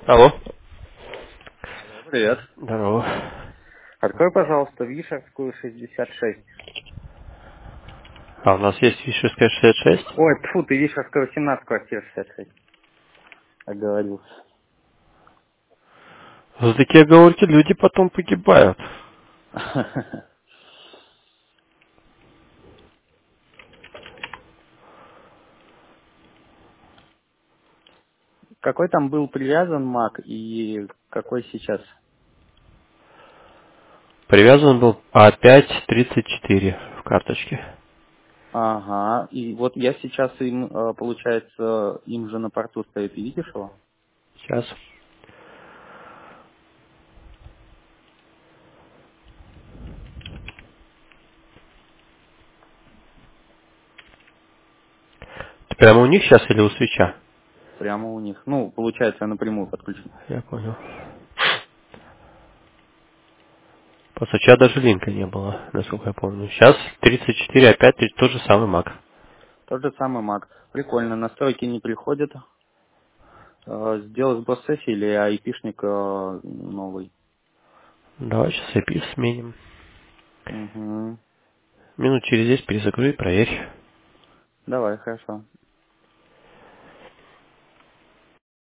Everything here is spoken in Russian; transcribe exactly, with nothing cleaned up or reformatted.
Алло. Алло, привет. Здорово. Открой, пожалуйста, Вишерскую шестьдесят шесть. А у нас есть Вишерская шестьдесят шесть? Ой, тьфу, ты Вишерская восемнадцать, квартира шестьдесят шесть. Оговорился. За такие оговорки люди потом погибают. Какой там был привязан Мак и какой сейчас? Привязан был а пять тридцать четыре в карточке. Ага, и вот я сейчас им, э, получается, им же на порту стоит, видишь его? Сейчас. Ты прямо у них сейчас или у свеча? Прямо у них. Ну, получается, я напрямую подключен. Я понял. По свеча даже линка не было, насколько я помню. Сейчас тридцать четыре, опять тот же самый маг. Тот же самый Мак. Прикольно, настройки не приходят. Э, Сделать босс-сессии или айпишник э, новый? Давай сейчас ай пи сменим. Угу. Минут через десять перезагрузи, проверь. Давай, хорошо.